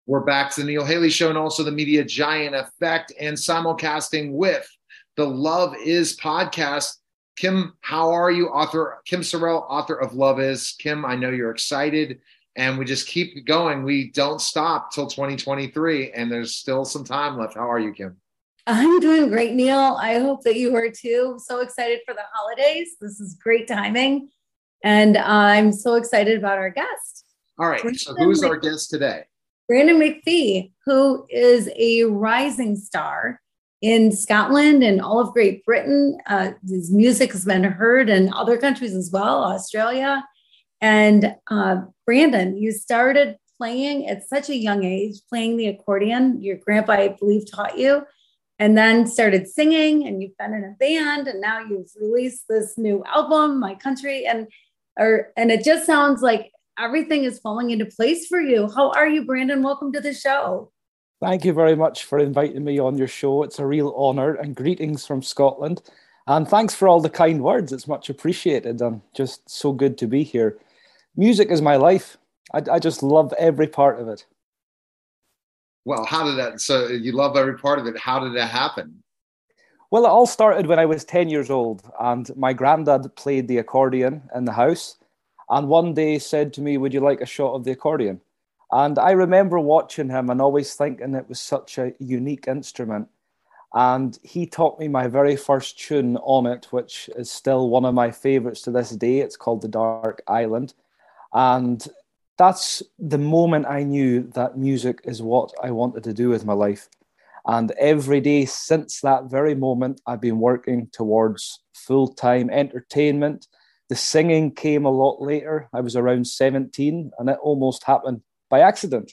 We're back to the Neil Haley Show and also the Media Giant Effect and simulcasting with the Love Is podcast. Kim, how are you? Kim Sorrell, author of Love Is. Kim, I know you're excited, and we just keep going. We don't stop till 2023, and there's still some time left. How are you, Kim? I'm doing great, Neil. I hope that you are too. So excited for the holidays. This is great timing. And I'm so excited about our guest. All right. So who's our guest today? Brandon McPhee, who is a rising star in Scotland and all of Great Britain. His music has been heard in other countries as well, Australia. And Brandon, you started playing at such a young age, playing the accordion. Your grandpa, I believe, taught you, and then started singing, and you've been in a band, and now you've released this new album, My Country. And it just sounds like everything is falling into place for you. How are you, Brandon? Welcome to the show. Thank you very much for inviting me on your show. It's a real honor, and greetings from Scotland. And thanks for all the kind words. It's much appreciated. And just so good to be here. Music is my life. I just love every part of it. Well, so you love every part of it. How did that happen? Well, it all started when I was 10 years old, and my granddad played the accordion in the house. And one day said to me, "Would you like a shot of the accordion?" And I remember watching him and always thinking it was such a unique instrument. And he taught me my very first tune on it, which is still one of my favorites to this day. It's called The Dark Island. And that's the moment I knew that music is what I wanted to do with my life. And every day since that very moment, I've been working towards full-time entertainment. The singing came a lot later. I was around 17, and it almost happened by accident.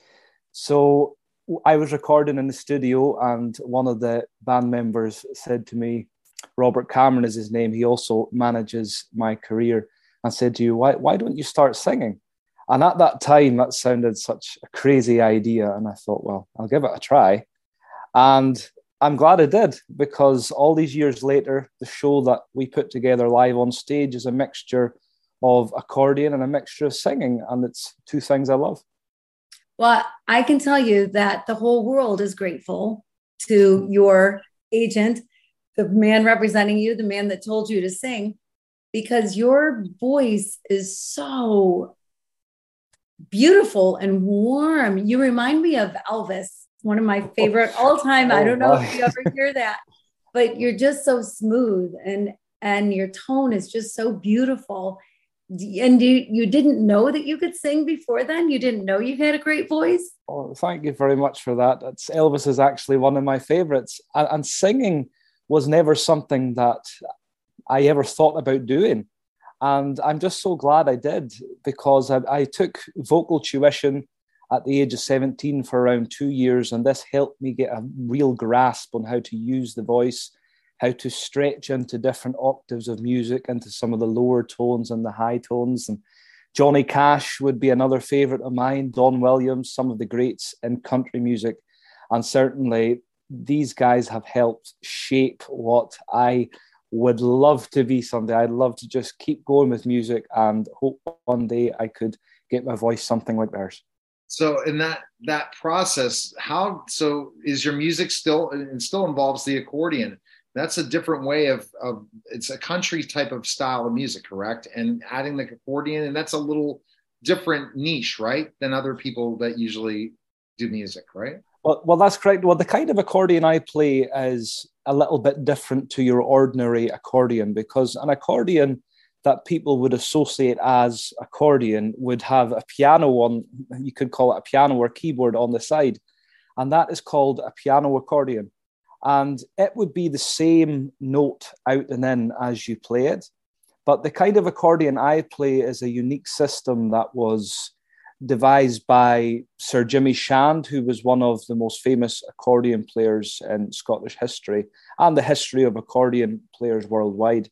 So I was recording in the studio, and one of the band members said to me, Robert Cameron is his name, he also manages my career, and said to you, why don't you start singing? And at that time, that sounded such a crazy idea. And I thought, well, I'll give it a try. And I'm glad I did, because all these years later, the show that we put together live on stage is a mixture of accordion and a mixture of singing. And it's two things I love. Well, I can tell you that the whole world is grateful to your agent, the man representing you, the man that told you to sing, because your voice is so beautiful and warm. You remind me of Elvis, one of my favorite all time. I don't know if you ever hear that, but you're just so smooth, and your tone is just so beautiful. And you didn't know that you could sing before then? You didn't know you had a great voice? Oh, thank you very much for that. Elvis is actually one of my favorites. And singing was never something that I ever thought about doing. And I'm just so glad I did, because I took vocal tuition at the age of 17 for around 2 years. And this helped me get a real grasp on how to use the voice, how to stretch into different octaves of music, into some of the lower tones and the high tones. And Johnny Cash would be another favorite of mine, Don Williams, some of the greats in country music. And certainly these guys have helped shape what I would love to be someday. I'd love to just keep going with music and hope one day I could get my voice something like theirs. So in that process, so is your music still involves the accordion? That's a different way of it's a country type of style of music, correct? And adding the accordion, and that's a little different niche, right, than other people that usually do music, right? Well, that's correct. Well, the kind of accordion I play is a little bit different to your ordinary accordion, because an accordion that people would associate as accordion would have a piano on, you could call it a piano or keyboard on the side. And that is called a piano accordion. And it would be the same note out and in as you play it. But the kind of accordion I play is a unique system that was devised by Sir Jimmy Shand, who was one of the most famous accordion players in Scottish history and the history of accordion players worldwide.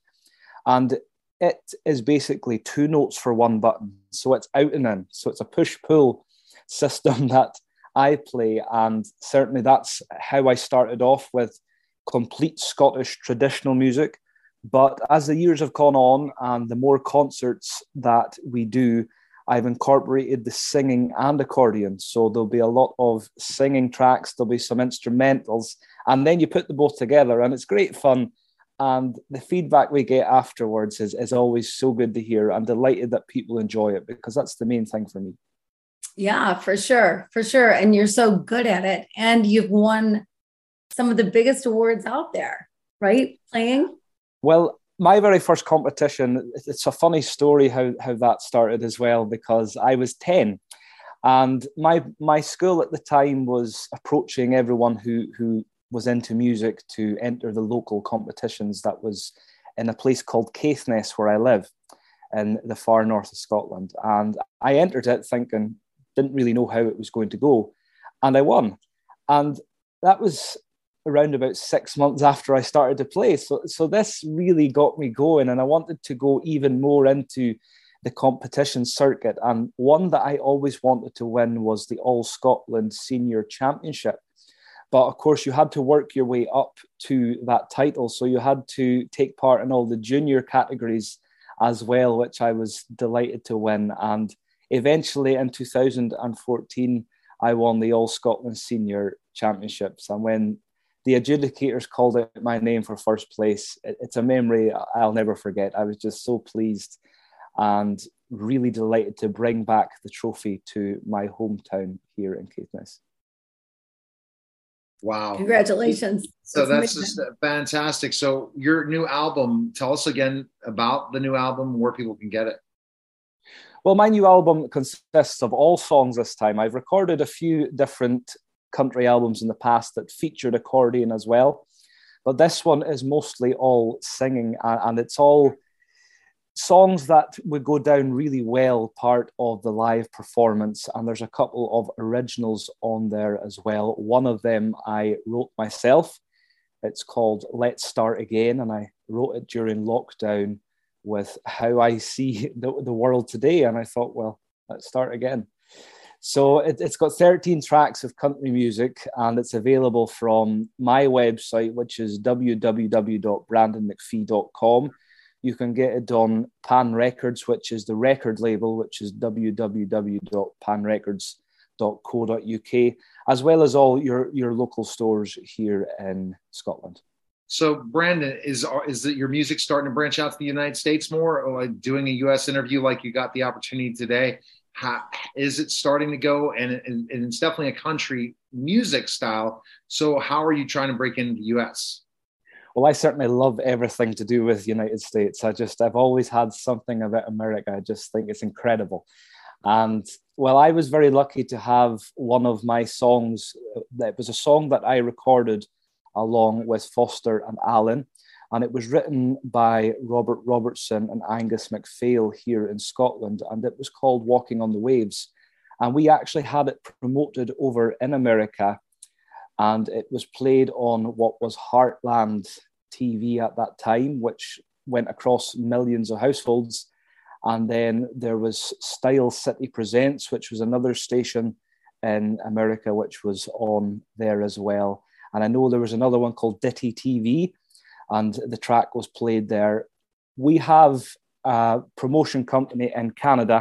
And it is basically two notes for one button. So it's out and in. So it's a push-pull system that I play, and certainly that's how I started off, with complete Scottish traditional music. But as the years have gone on and the more concerts that we do, I've incorporated the singing and accordion. So there'll be a lot of singing tracks, there'll be some instrumentals, and then you put them both together, and it's great fun. And the feedback we get afterwards is always so good to hear. I'm delighted that people enjoy it, because that's the main thing for me. Yeah, for sure. For sure. And you're so good at it. And you've won some of the biggest awards out there, right? Playing. Well, my very first competition, it's a funny story how that started as well, because I was 10 and my school at the time was approaching everyone who was into music to enter the local competitions that was in a place called Caithness, where I live in the far north of Scotland. And I entered it thinking, didn't really know how it was going to go. And I won. And that was around about 6 months after I started to play. So this really got me going, and I wanted to go even more into the competition circuit. And one that I always wanted to win was the All Scotland Senior Championship. But of course, you had to work your way up to that title. So you had to take part in all the junior categories as well, which I was delighted to win. And eventually in 2014, I won the All Scotland Senior Championships. And when the adjudicators called out my name for first place, it's a memory I'll never forget. I was just so pleased and really delighted to bring back the trophy to my hometown here in Caithness. Wow. Congratulations. So that's just fantastic. So your new album, tell us again about the new album, where people can get it. Well, my new album consists of all songs this time. I've recorded a few different country albums in the past that featured accordion as well, but this one is mostly all singing, and it's all songs that would go down really well part of the live performance. And there's a couple of originals on there as well. One of them I wrote myself. It's called Let's Start Again, and I wrote it during lockdown with how I see the world today. And I thought, well, let's start again. So it's got 13 tracks of country music, and it's available from my website, which is www.brandonmcphee.com. You can get it on Pan Records, which is the record label, which is www.panrecords.co.uk, as well as all your local stores here in Scotland. So, Brandon, is it your music starting to branch out to the United States more, or like doing a U.S. interview like you got the opportunity today? How is it starting to go? And it's definitely a country music style. So how are you trying to break into the U.S.? Well, I certainly love everything to do with the United States. I've always had something about America. I just think it's incredible. And well, I was very lucky to have one of my songs. It was a song that I recorded along with Foster and Allen. And it was written by Robert Robertson and Angus MacPhail here in Scotland. And it was called Walking on the Waves. And we actually had it promoted over in America. And it was played on what was Heartland TV at that time, which went across millions of households. And then there was Style City Presents, which was another station in America, which was on there as well. And I know there was another one called Ditty TV, and the track was played there. We have a promotion company in Canada,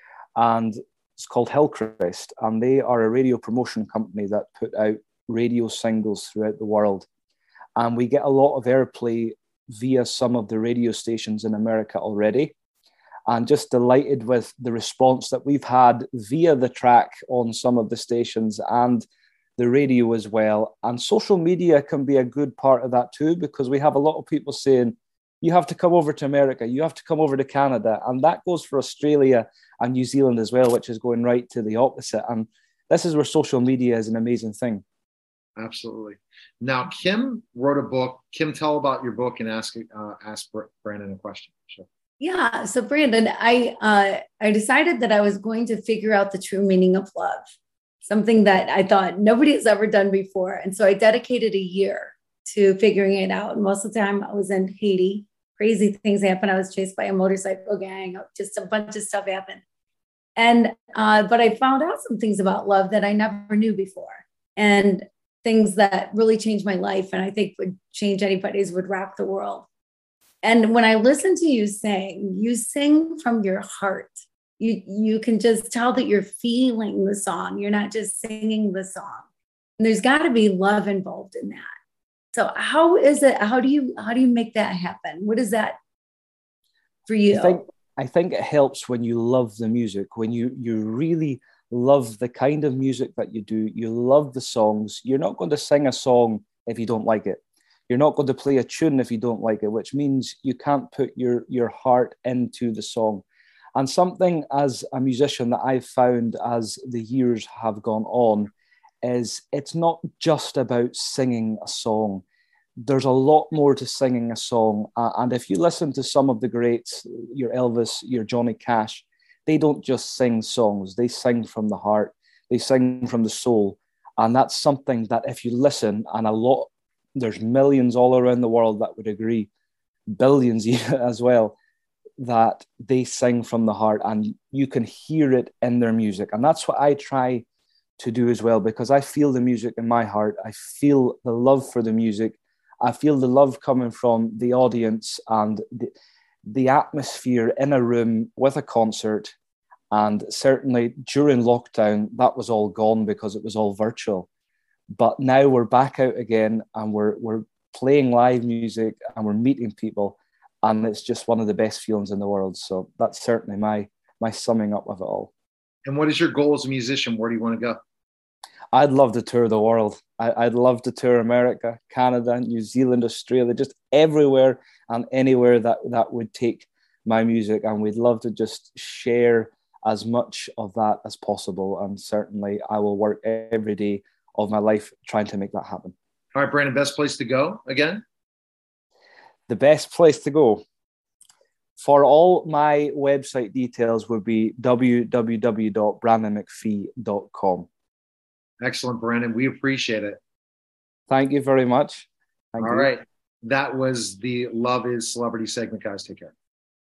and it's called Hillcrest, and they are a radio promotion company that put out radio singles throughout the world. And we get a lot of airplay via some of the radio stations in America already. And just delighted with the response that we've had via the track on some of the stations and the radio as well. And social media can be a good part of that too, because we have a lot of people saying, you have to come over to America, you have to come over to Canada. And that goes for Australia and New Zealand as well, which is going right to the opposite. And this is where social media is an amazing thing. Absolutely. Now, Kim wrote a book. Kim, tell about your book and ask Brandon a question. Sure. Yeah. So Brandon, I decided that I was going to figure out the true meaning of love, something that I thought nobody has ever done before. And so I dedicated a year to figuring it out. And most of the time I was in Haiti. Crazy things happened. I was chased by a motorcycle gang. Just a bunch of stuff happened. And, but I found out some things about love that I never knew before, and things that really changed my life. And I think would change anybody's, would rock the world. And when I listen to you sing from your heart. You can just tell that you're feeling the song. You're not just singing the song. And there's got to be love involved in that. So how is it? How do you make that happen? What is that for you? I think it helps when you love the music, when you really love the kind of music that you do. You love the songs. You're not going to sing a song if you don't like it. You're not going to play a tune if you don't like it, which means you can't put your heart into the song. And something as a musician that I've found as the years have gone on is it's not just about singing a song. There's a lot more to singing a song. And if you listen to some of the greats, your Elvis, your Johnny Cash, they don't just sing songs. They sing from the heart. They sing from the soul. And that's something that if you listen, and there's millions all around the world that would agree, billions as well, that they sing from the heart and you can hear it in their music. And that's what I try to do as well, because I feel the music in my heart. I feel the love for the music. I feel the love coming from the audience and the atmosphere in a room with a concert. And certainly during lockdown, that was all gone because it was all virtual. But now we're back out again and we're playing live music and we're meeting people. And it's just one of the best feelings in the world. So that's certainly my summing up of it all. And what is your goal as a musician? Where do you want to go? I'd love to tour the world. I'd love to tour America, Canada, New Zealand, Australia, just everywhere and anywhere that would take my music. And we'd love to just share as much of that as possible. And certainly I will work every day of my life trying to make that happen. All right, Brandon, best place to go again? The best place to go for all my website details would be www.brandonmcphee.com. Excellent, Brandon. We appreciate it. Thank you very much. All right. That was the Love is Celebrity segment, guys. Take care.